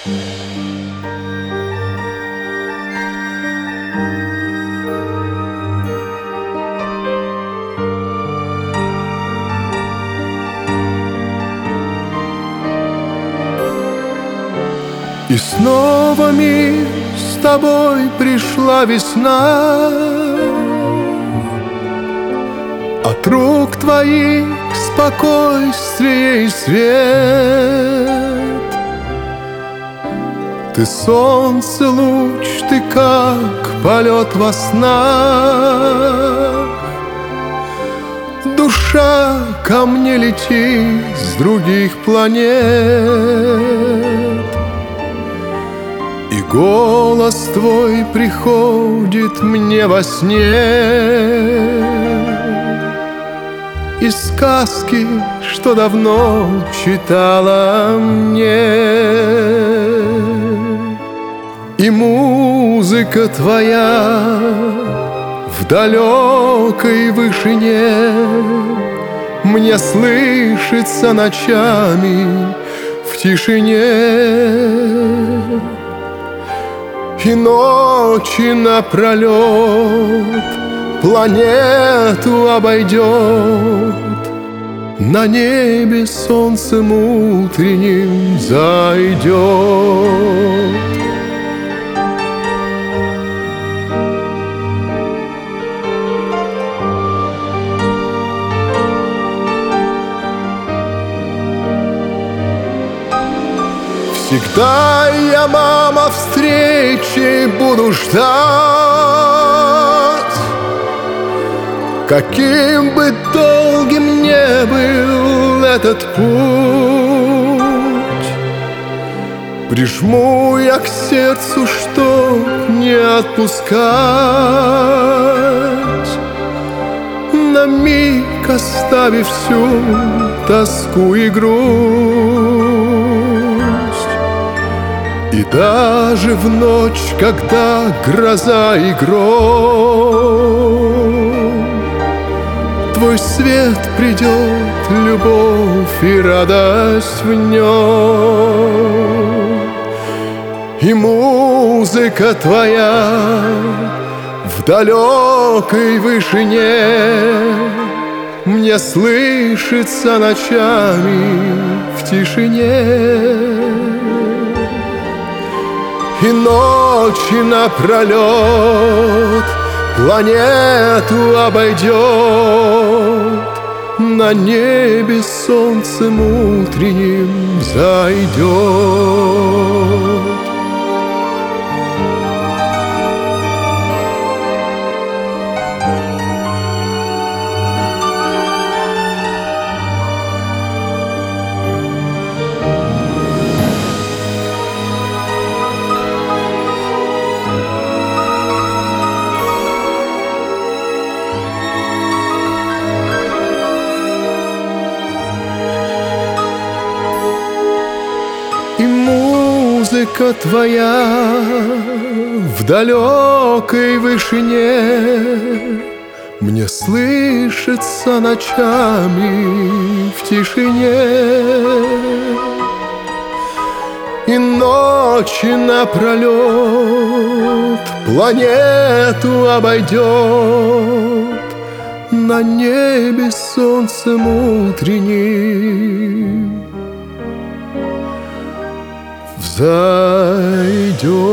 И снова мир с тобой пришла весна. От рук твоих спокойствие и свет. Ты солнце луч, ты как полет во снах. Душа ко мне летит с других планет. И голос твой приходит мне во сне. Из сказки, что давно читала мне. И музыка твоя в далекой вышине мне слышится ночами в тишине. И ночи напролет планету обойдет, на небе солнцем утренним зайдет. Всегда я, мама, встречи буду ждать. Каким бы долгим ни был этот путь, прижму я к сердцу, чтоб не отпускать, на миг оставив всю тоску и грусть. И даже в ночь, когда гроза и гром, твой свет придет, любовь и радость в нем. И музыка твоя в далекой вышине мне слышится ночами в тишине. И ночи напролет планету обойдет, на небе солнцем утренним зайдет. И музыка твоя в далекой вышине мне слышится ночами в тишине. И ночи напролет планету обойдет, на небе солнцем утренним взойдет.